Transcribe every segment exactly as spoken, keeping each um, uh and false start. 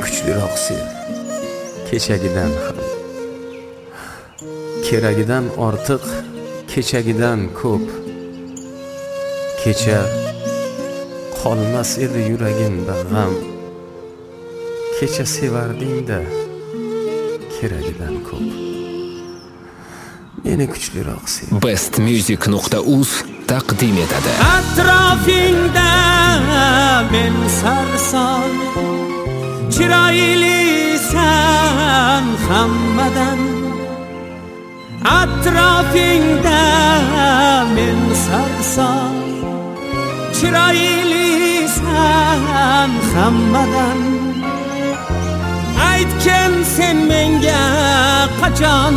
kuchliroq sev. Kechagidan ham, keragidan ortiq, kechagidan ko'p. Kecha qolmas edi yuragimda g'am. Kecha sevarding-da, keragidan ko'p. Meni kuchliroq sev. best music nuqta uz taqdim etadi. Atrofingda men sarson, chiroylisan hammadan. Atrofingda men sarson, chiroylisan hammadan. Aytgin sen menga qachon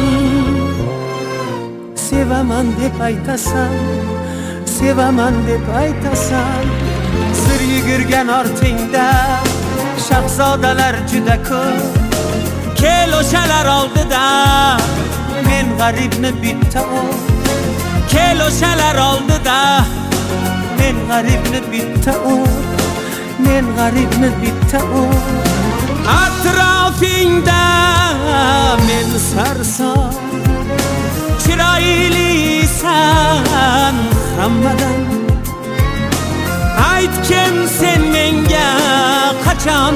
sevaman deb aytasan, sevaman deb aytasan. Sir yugurgan ortingda shahzodalar juda ko'p. Kel o'shalar oldida men g'aribni bitta ol. Kel o'shalar oldida men g'aribni bitta ol. Men g'aribni bitta ol. Atrofingda men sarson, chiroylisan hammadan. Aytgin sen menga qachon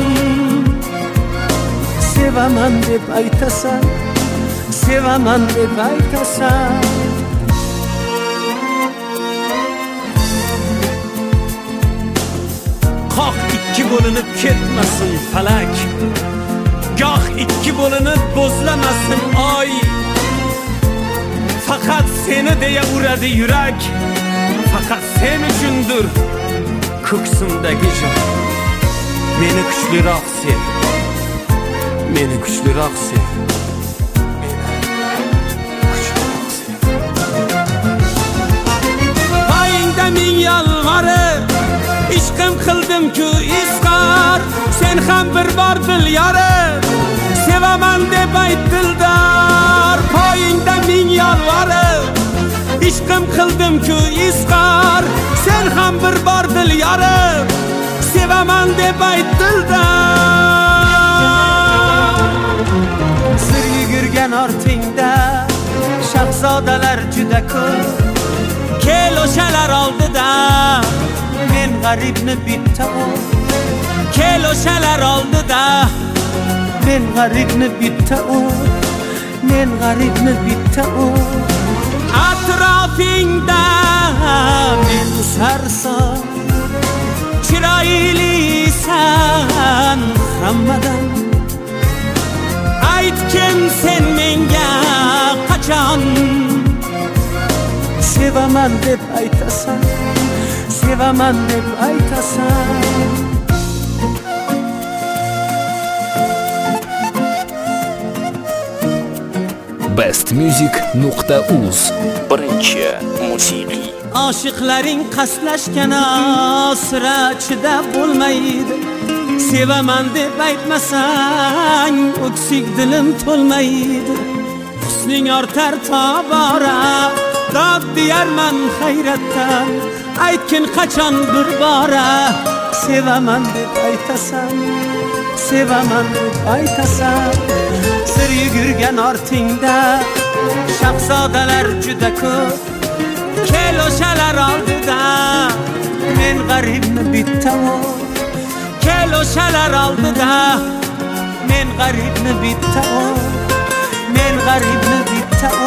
sevaman deb aytasan, sevaman deb aytasan. Qoq ikki bo'linib ketmasin falak, goh ikki bo'linib bo'zlamasin oy. Faqat seni deya uradi yurak, faqat sen uchundir ko'ksimdagi jon. Meni kuchliroq sev, meni kuchliroq sev. Poyingda ming yolg'orib ishqim qildim-ku izhor. Sen ham bir bor dil yorib sevaman deb ayt dildor. Poyingda ming yolg'orib ishqim qildim-ku izhor. Sen ham bir bor dil yorib sevaman deb ayt dildor. Sir yugurgan ortingda shahzodalar juda ko'p. Kel o'shalar oldida men g'aribni bitta ol. Kel o'shalar oldida men g'aribni bitta ol. Men g'aribni bitta ol. Atrofingda men sarson, chiroylisan hammadan. Aytgin sen menga qachon sevaman deb aytasan, sevaman deb aytasan. best music nuqta uz birinchi musiqiy. Oshiqlaring qaslashgan asra chidab bo'lmaydi. Sevaman deb aytmasang o'ksik dilim to'lmaydi. Husning ortar tobora, dod deyarman hayratdan. Aytgin qachon bir bora sevaman deb aytasan, sevaman deb aytasan. Sir yugurgan ortingda shahzodalar juda ko'p. Kel o'shalar oldida men g'aribni bitta ol. Kel o'shalar oldida men g'aribni bitta ol. Men g'aribni bitta